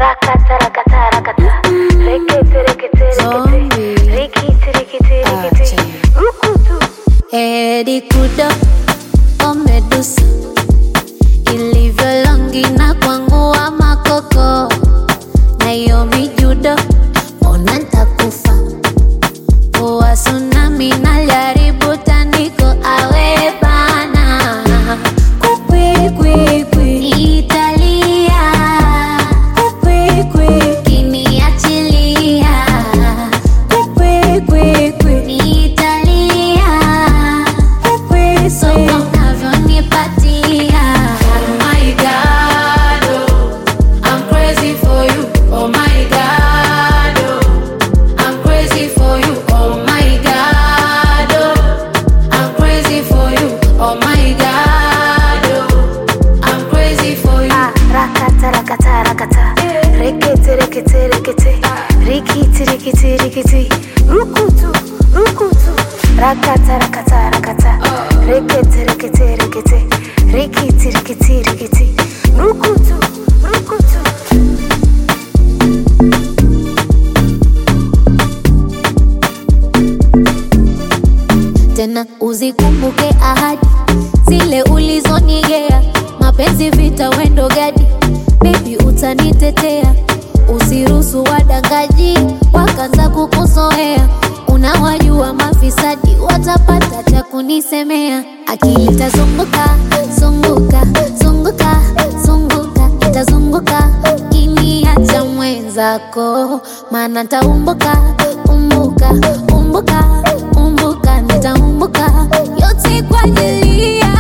Rakata rakata rakata. Rekete rekete rekete. Rikiti rikiti rikiti. Rukutu. Edi kudo omedusa ilivyo longi na kwangu wa makoko na iyo mijudo ona ntakufa uwa tsunami na jaribu tandiko awe bana kukwi kwi kwi Italia kukwi kwi kiniachilia kukwi kwi kwi Italia kukwi so unavyonipatia. Oh my God, oh, I'm crazy for you. Oh my God, oh, I'm crazy for you. Oh my God, oh, I'm crazy for you. Oh my God, oh, I'm crazy for you. Rakata rakata rakata. Rekete rekete rekete. Rikiti rikiti rikiti. Rukutu rukutu. Rakata rakata rakata. Rekete rekete rekete. Rikiti rikiti rikiti. Rukutu rukutu. Tena uzikumbuke ahadi zile ulizonigea, mapenzi vita wendo gadi, baby utanitetea, usiruhusu wadangaji wakaanza kukuzoea, unawajua mafisadi watapata cha kunisemea, akili itazunguka zunguka zunguka zunguka itazunguka kiniacha mwenzako, maana nitaumbuka umbuka umbuka umbuka nitaumbuka yote kwa ajili ya